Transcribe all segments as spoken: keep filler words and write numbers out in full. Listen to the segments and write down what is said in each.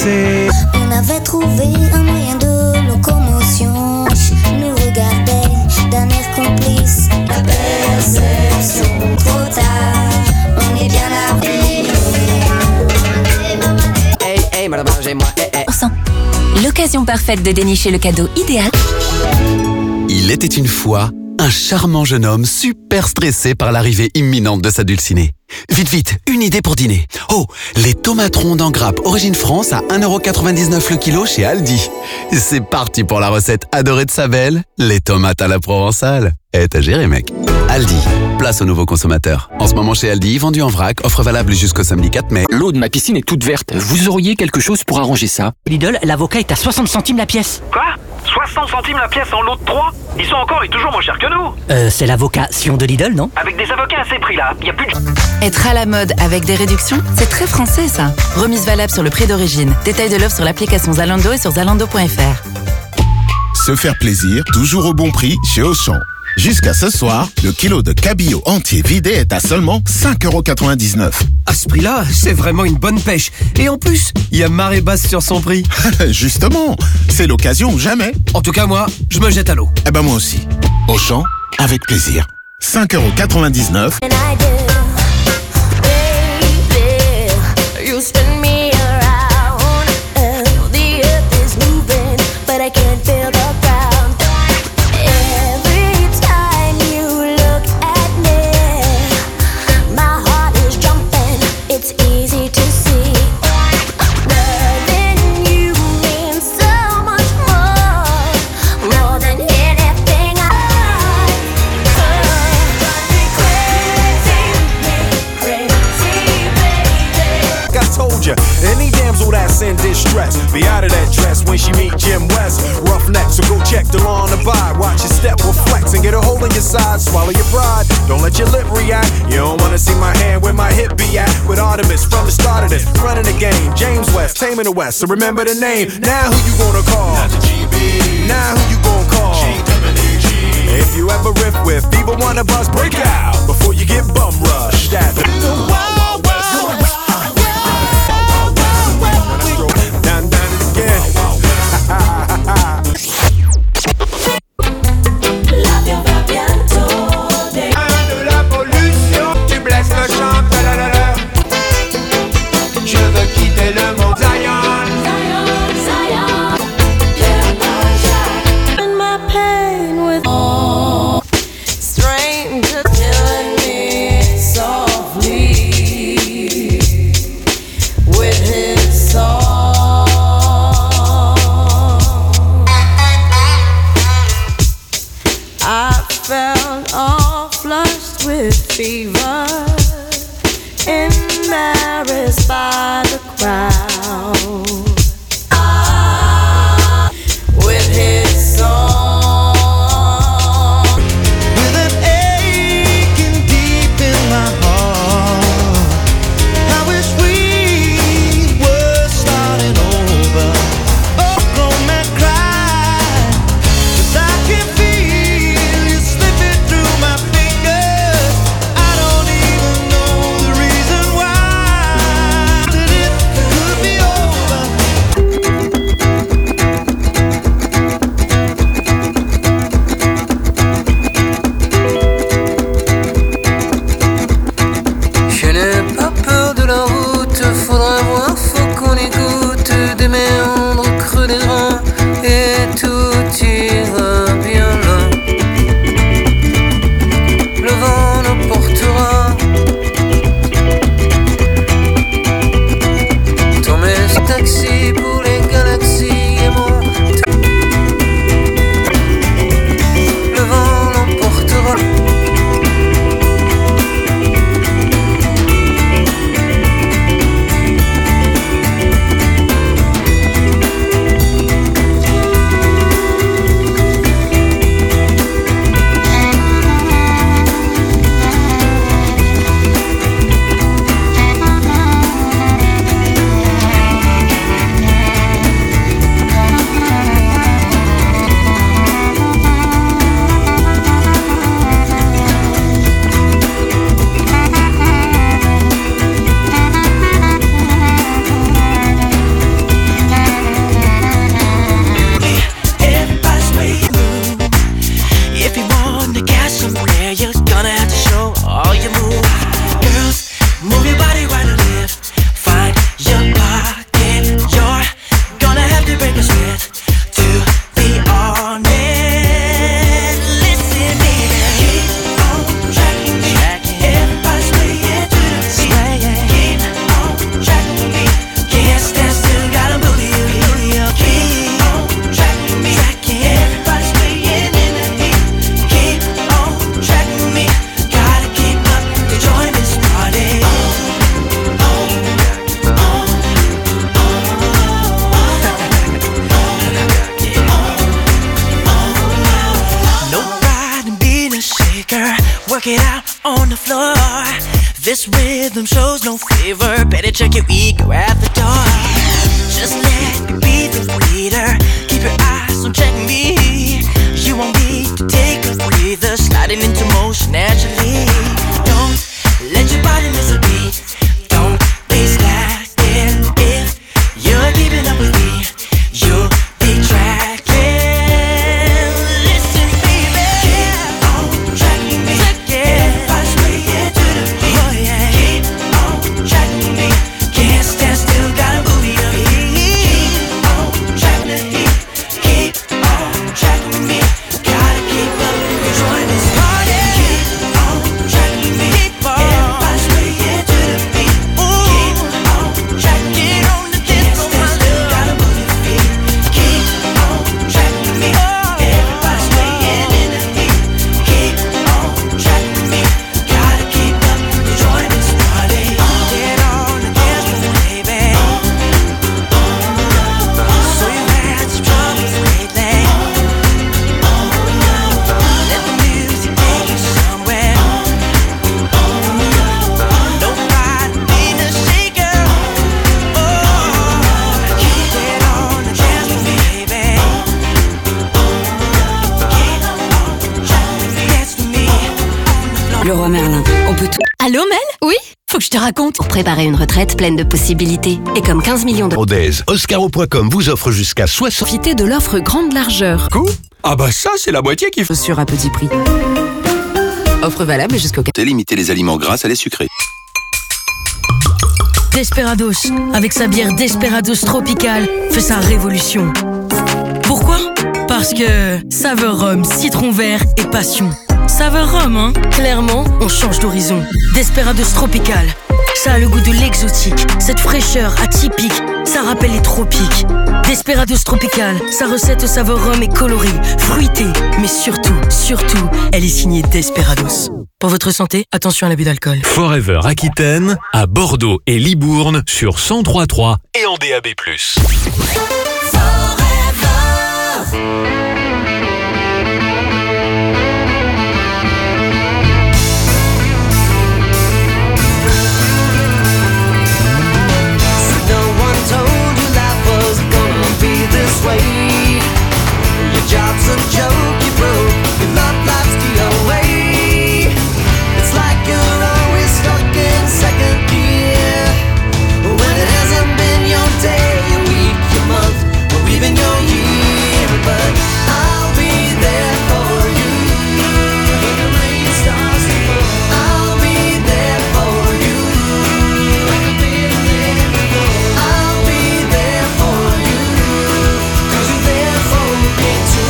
c'est... On avait trouvé un moyen de locomotion. Nous regardait d'un air complice. La perception, trop tard. On est bien arrivé. Hey, hey, madame, mangez-moi, hey, hey. L'occasion parfaite de dénicher le cadeau idéal. Il était une fois un charmant jeune homme super stressé par l'arrivée imminente de sa dulcinée. Vite, vite, une idée pour dîner. Oh, les tomates rondes en grappe Origine France à un euro quatre-vingt-dix-neuf le kilo chez Aldi. C'est parti pour la recette adorée de sa belle, les tomates à la provençale. Eh, t'as géré, mec. Aldi, place aux nouveaux consommateurs. En ce moment chez Aldi, vendu en vrac, offre valable jusqu'au samedi quatre mai. L'eau de ma piscine est toute verte. Vous auriez quelque chose pour arranger ça? Lidl, l'avocat est à soixante centimes la pièce. Quoi? soixante centimes la pièce en lot de trois? Ils sont encore et toujours moins chers que nous. Euh, c'est l'avocation de Lidl, non? Avec des avocats à ces prix-là, il y a plus de... Être à la mode avec des réductions, c'est très français ça. Remise valable sur le prix d'origine. Détail de l'offre sur l'application Zalando et sur zalando point f r. Se faire plaisir, toujours au bon prix chez Auchan. Jusqu'à ce soir, le kilo de cabillaud entier vidé est à seulement cinq euros quatre-vingt-dix-neuf. À ce prix-là, c'est vraiment une bonne pêche. Et en plus, il y a marée basse sur son prix. Justement, c'est l'occasion ou jamais. En tout cas, moi, je me jette à l'eau. Eh ben moi aussi. Auchan, avec plaisir. cinq euros quatre-vingt-dix-neuf. Any damsel that's in distress, be out of that dress when she meet Jim West. Roughneck, so go check the law on the buy. Watch your step, reflex, and get a hole in your side. Swallow your pride, don't let your lip react. You don't wanna see my hand where my hip be at. With Artemis from the start of this, running the game. James West, taming the West, so remember the name. Now who you gonna call? Not the G B. Now who you gonna call? G W G. If you ever riff with people wanna buzz, break out before you get bum rushed. At the Wild West. Down, down it again. De la pollution, tu blesses le champ. Je veux quitter le monde. Zion, Zion, Zion. In my pain with all stranger killing me softly with his song. I felt all flushed with fever, embarrassed by the crowd. This rhythm shows no favor. Better check your ego at the door. Just let me be the leader. Keep your eyes on check me. You won't need to take a breather. Sliding into motion naturally. Don't let your body miss a beat. Don't be slacking. If you're keeping up with me, you'll be tracking. Listen, baby, keep on tracking me. Yeah, I sway it to the beat. Oh yeah, keep on tracking me. Can't stand still, gotta move your feet. Keep on tracking the heat. Keep on tracking me. Gotta keep up. Join this party. Keep on tracking me. Yeah, I sway it to the beat. Keep on tracking me. Can't stand still, gotta move your feet. Keep on tracking me. Everybody swaying in the heat. Keep on tracking me. Gotta keep up. Join this party. Get on the dance floor, baby. So you've had some troubles lately. Let the music take you somewhere. Nobody need a shaker. Oh, get on the dance floor, baby. Dance with me on the floor. Leroy Merlin, on peut tout. Allô Mel? Oui? Faut que je te raconte. Pour préparer une retraite pleine de possibilités. Et comme quinze millions de... Rodez, Oscaro point com vous offre jusqu'à soixante... Profitez de l'offre grande largeur. Coup? Ah bah ça, c'est la moitié qui... Chaussures à petit prix. Offre valable jusqu'au... Limiter les aliments gras à les sucrés. Desperados, avec sa bière Desperados Tropical, fait sa révolution. Pourquoi? Parce que saveur rhum, citron vert et passion. Saveur rhum, hein? Clairement, on change d'horizon. Desperados Tropical, ça a le goût de l'exotique. Cette fraîcheur atypique, ça rappelle les tropiques. Desperados Tropical, sa recette saveur rhum est colorée, fruitée, mais surtout, surtout, elle est signée Desperados. Pour votre santé, attention à l'abus d'alcool. Forever Aquitaine, à Bordeaux et Libourne sur cent trois virgule trois et en D A B plus. Your job's a joke, you broke. Your love life's the away. It's like you're always stuck in second gear. When it hasn't been your day, your week, your month, or even your year. But I'll be there for you. When the rain starts to fall, I'll be there for you. Like I've been there before. I'll be there for you. Cause you're there for me too.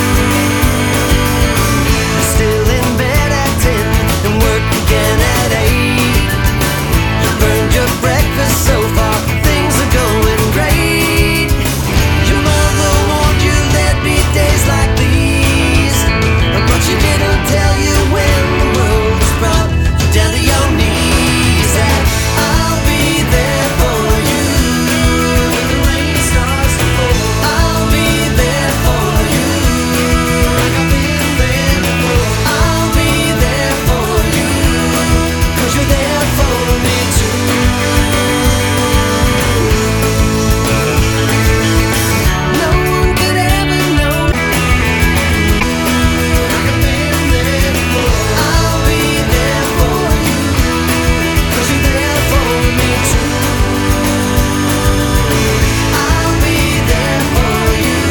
Still in bed at ten and work again at eight. You burned your breakfast so far, things are going great. Your mother warned you there'd be days like these, but she didn't tell you when the world was brought you down to your knees. And I'll be there for you when the rain starts to fall. I'll be there for you like I've been there before. I'll be there for you cause you're there for me too. No one could ever know like I've been there before. I'll be there for you cause you're there for me too. I'll be there for you.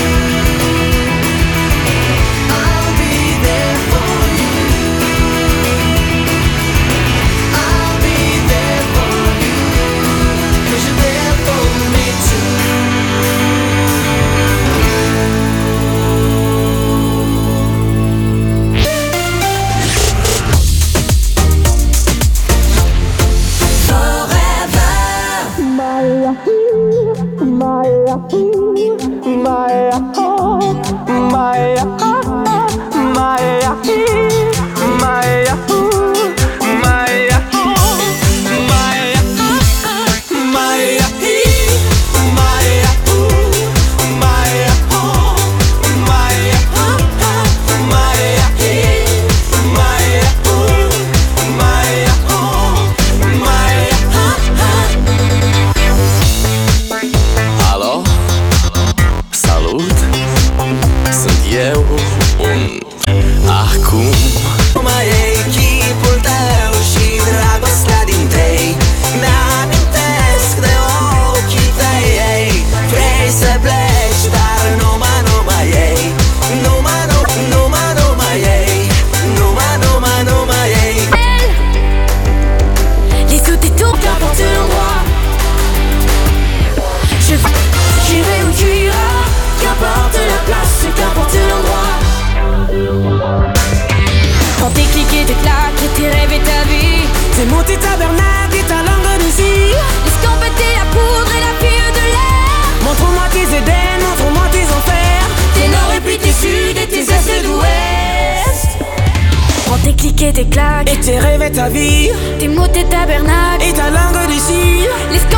I'll be there for you. I'll be there for you cause you're there for me too. clics et tes claques. Et tes rêves et ta vie. Tes mots, tes tabernacles. Et ta langue d'ici. Les